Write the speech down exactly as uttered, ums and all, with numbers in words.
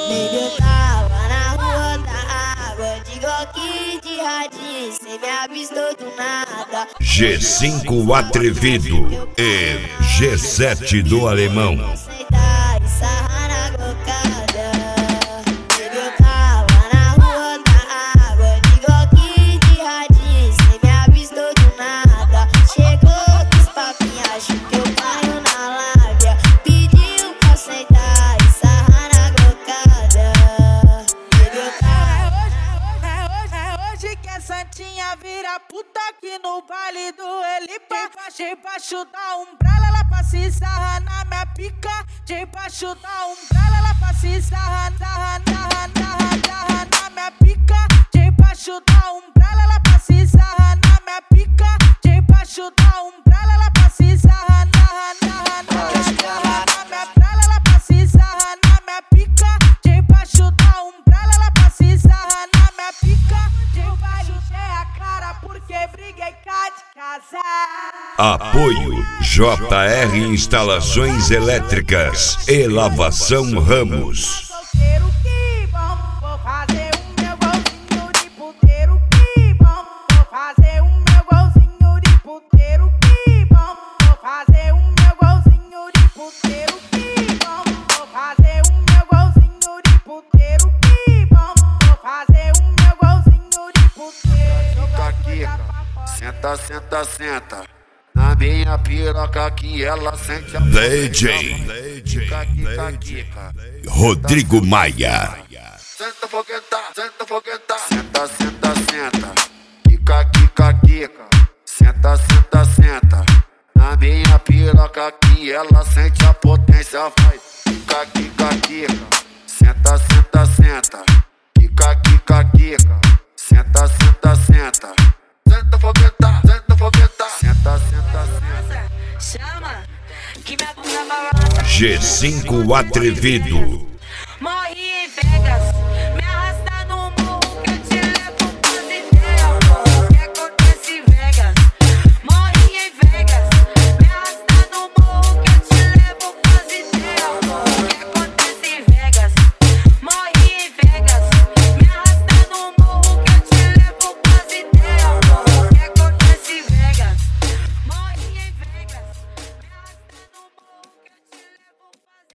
Baby, eu tava na rua da água, de Glock de radinho, cê me avistou do nada. G cinco Atrevido e G sete do Alemão. Santinha vira puta aqui no baile do Elipa. Debaixo da umbrella, ela pra se sarrar na minha pica. Debaixo da umbrella, ela pra se sarrar, sarrar, sarrar, sarrar, sarrar na minha pica. Debaixo da umbrella, ela pra se sarrar na minha pica. Debaixo da umbrella, ela pra se sarrar, sarrar, sarrar, sarrar na minha umbrella, ela pra se sarrar na minha pica. Debaixo da umbrella, ela pra se sarrar na minha pica. Porque briguei cá de casar. Apoio J R Instalações Elétricas e Lavação Ramos. Solteiro que bom, vou fazer o meu golzinho de puteiro que bom. Vou fazer o meu golzinho de puteiro que bom. Vou fazer o meu golzinho de puteiro que bom. Vou fazer o meu golzinho de puteiro que bom. Vou fazer o meu golzinho de puteiro. Senta, senta, senta na minha piroca que ela sente a D J Kika, kika, kika. Rodrigo Maia. Senta, fogueta, senta, fogueta. Senta, senta, senta. Kika, kika, kika. Senta, senta, senta na minha piroca que ela sente a potência. Vai, kika, kika, kika. Senta, senta, senta. Kika, kika, kika. Senta, senta, senta. Senta, fogueta, senta, fogueta. Senta, senta, senta. Chama, que minha bunda balança. G cinco Atrevido